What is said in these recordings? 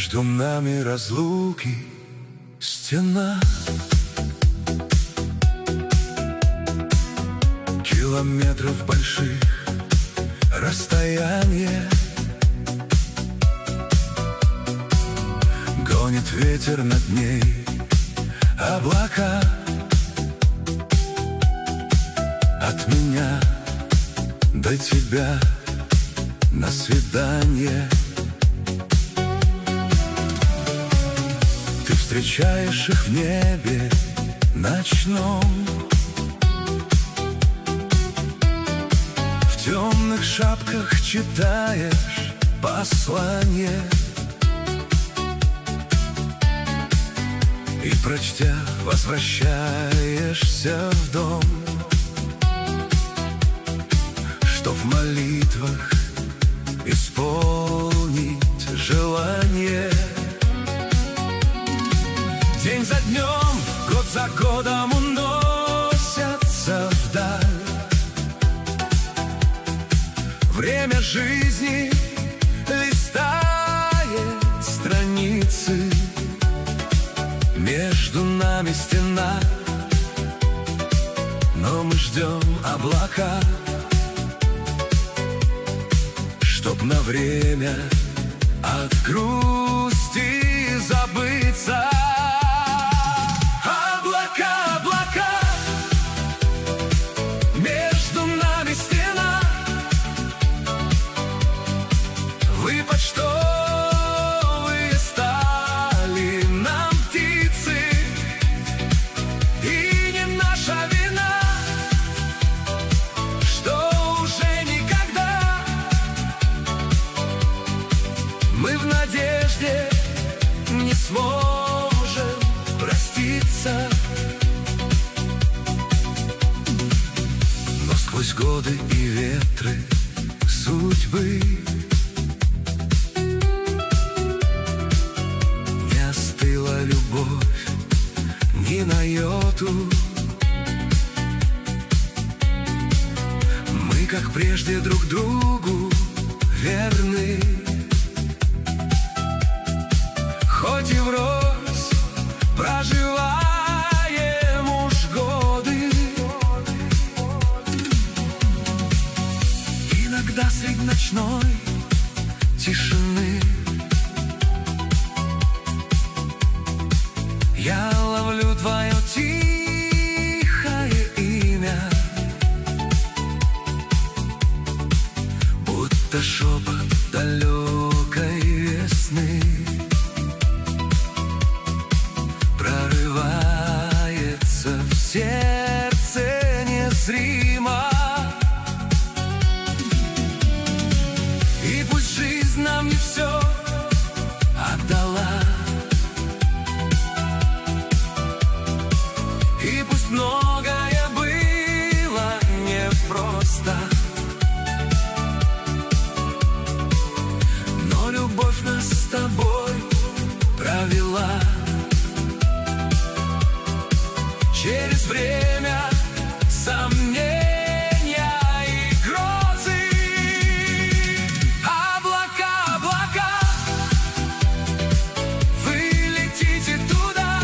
Между нами разлуки, стена, километров больших расстояние. Гонит ветер над ней облака. От меня до тебя на свидание. Ты встречаешь их в небе ночном, в темных шапках читаешь послание. И, прочтя, возвращаешься в дом, что в молитвах исполнить желание. День за днем, год за годом уносятся вдаль. Время жизни листает страницы. Между нами стена, но мы ждем облака, чтоб на время от грусти забыться. Облака, облака, между нами стена. Вы почтовые стали нам птицы, и не наша вина, что уже никогда мы в надежде не сможем проститься. Но сквозь годы и ветры судьбы не остыла любовь ни на йоту. Мы, как прежде, друг другу верны, хоть и врозь проживаем уж годы. Иногда средь ночной тишины я ловлю твое тихое имя, будто шепот далекой весны прорывается в сердце незримо. И пусть жизнь нам не все отдала, и пусть многое было непросто, но любовь нас с тобой провела через время, сомнения и грозы. Облака, облака, вы летите туда,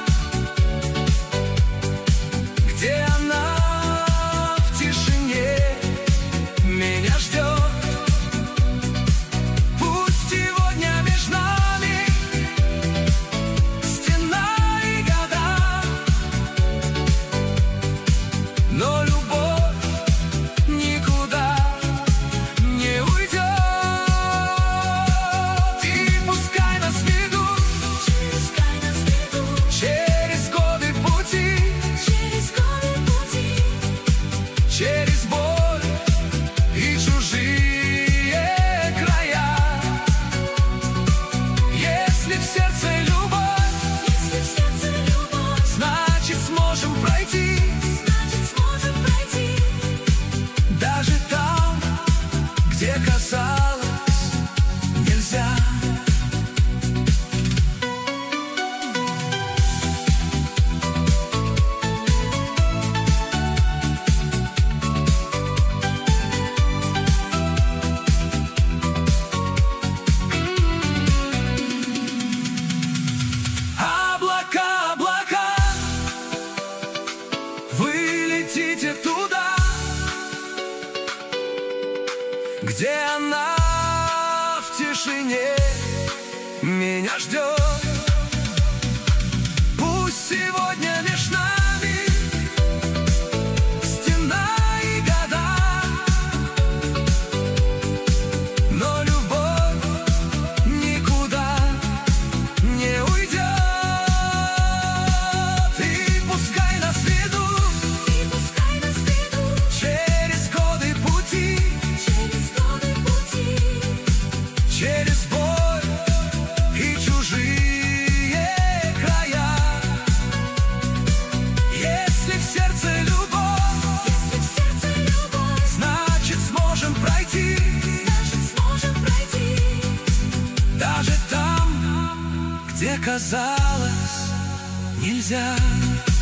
где она в тишине меня ждет. Пусть сегодня между нами стена и года, но любовь никуда не уйдет. И пускай нас ведут через годы пути, через боль и чужие края. Если в сердце любовь, значит сможем пройти. Даже там, где казалось нельзя. где она в тишине меня ждет. Пусть сегодня меж нами стена и года, но любовь никуда не уйдет. И пускай нас ведут через годы пути, через боль и чужие края. Если в сердце любовь, значит сможем пройти, даже там, где казалось нельзя.